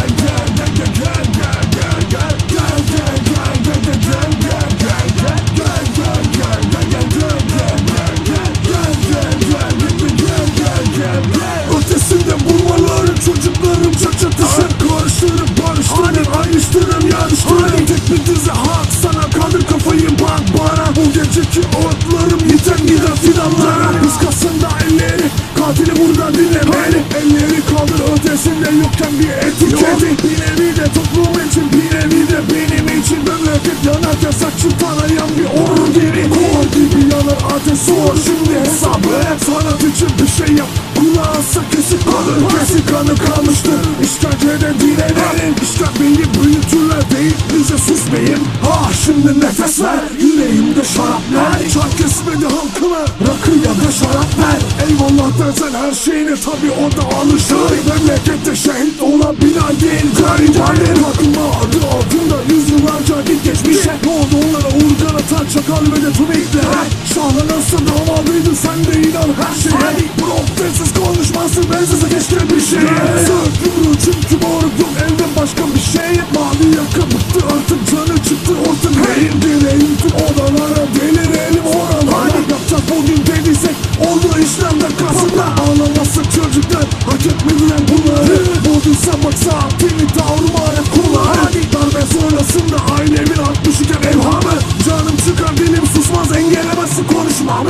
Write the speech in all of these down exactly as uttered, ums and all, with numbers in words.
Ötesinde bulmaları çocuklarım çatışır. Karıştırıp barıştırıp ayrıştırıp yarıştırıp tek bir dizi hak sana kaldır kafayı bak bana. Bu geceki otlarım yeter gider fidanlara. Biz kasında elleri katili burada dinlemeli. Elleri kaldır ötesinde yokken bir etiketi. Bir nevi de toplum için bir nevi de benim için. Memleket yanarken saçı tarayan bir ordu gibi. Kor gibi yanar ateş sor şimdi hesabı. Sanat için bir şey yap. Kulağınsa kesik kalır, kesik kanı kalmıştır. İşkencede direnelim, işkenceyi büyütürler deyip bize sus beyim. Ah şimdi nefes ver, yüreğimde şarap ver. Çay kesmedi halkıma, rakı ya da şarap ver. Eyvallah dersen her şeyine tabi o da alışır. Memlekette şehit olan bina değil garibanın. Takılma adı altında yüzyıllarca git geçmişe. Ne oldu onlara urgan atan çakal ve de tümekler. Şahlanırsın damadıydı sen de inan her şeye. Profetsiz konuşması bensiz keşke bir şey. Sök yumru çünkü moruk yok elde başka bir şey. Mavi yaka bıktı artık canı çıktı orta neyin direğim tüm odalara delirelim oralara. Yapacak bugün dediysek oldu işlemde kasında. Ağlamazsak çocuklar hak etmediler bunları. Bulduysa bak saatini tavrıma hep kulağına. Darbe sonrasında ailemin artmış iken evhamı. Canım çıkar dilim susmaz engellemezsin konuşmamı.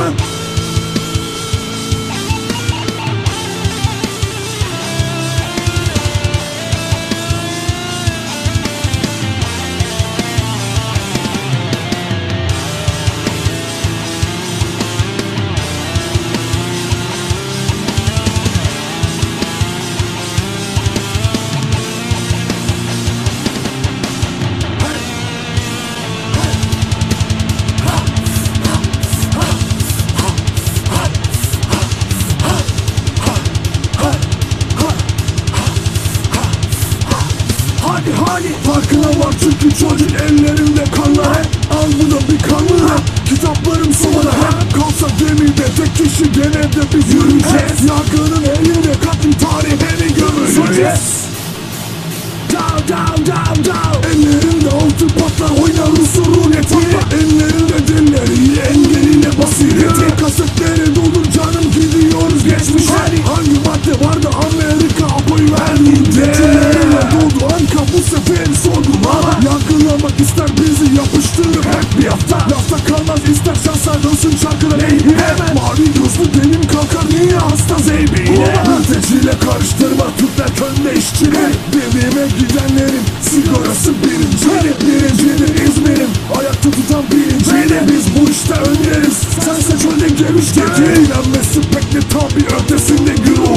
Hadi hadi farkına var çünkü çocuk ellerinde kanla. Al bu da bir kanlı. Kitaplarım somada hep kalsa gemide tek kişi gene de biz yürüyeceğiz. Yargının elinde katli tarihini gömüleceğiz. Down down down down. Ellerinde altı patlar oynar Rus'u ruleti. Ellerinde dilleri engeliyle basireti. Kasetleri doldur canım gidiyoruz geçmişe. Hangi madde vardı Amerika apoy verdiğinde. Metinleriyle doldu anka bu sefer sorgulama. Yargılamak ister bizi yapıştırıp hep bir hafta. Lafta kalmaz ister şanslar dönsün şarkılar eğbine. Mavi gözlü benim kalkar niye hasta zeybine. Mülteciyle karıştırma Türkler könde işçili. Dediğime gidenlerin sigorası birincili. Birincili İzmir'im ayakta tutan birincili. Biz bu işte öneriz sense çölde geliştik. Eğlenmesi pek de tabi ötesinde gül